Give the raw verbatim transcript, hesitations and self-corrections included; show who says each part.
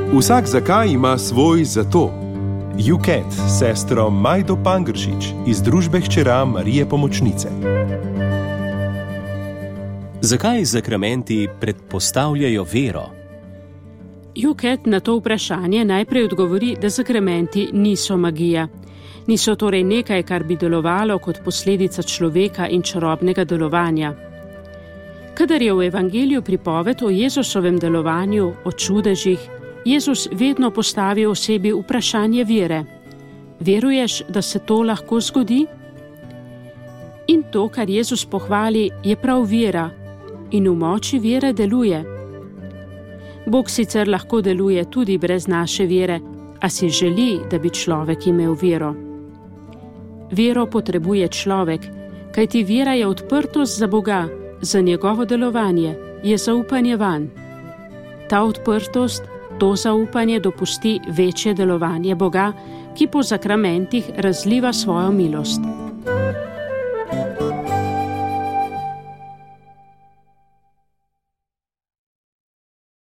Speaker 1: Vsak zakaj ima svoj zato. U K E T, sestro Majdo Pangršič iz družbe hčera Marije Pomočnice.
Speaker 2: Zakaj zakramenti predpostavljajo vero?
Speaker 3: U K E T na to vprašanje najprej odgovori, da zakramenti niso magija. Niso torej nekaj, kar bi delovalo kot posledica človeka in čarobnega delovanja. Kadar je v evangeliju pripoved o Jezusovem delovanju, o čudežih, Jezus vedno postavi osebi vprašanje vere. Veruješ, da se to lahko zgodi? In to, kar Jezus pohvali, je prav vera in v moči vere deluje. Bog sicer lahko deluje tudi brez naše vere, a si želi, da bi človek imel vero. Vero potrebuje človek, kajti vera je odprtost za Boga, za njegovo delovanje, je zaupanje vanj. Ta odprtost, to zaupanje dopusti večje delovanje Boga, ki po zakramentih razliva svojo milost.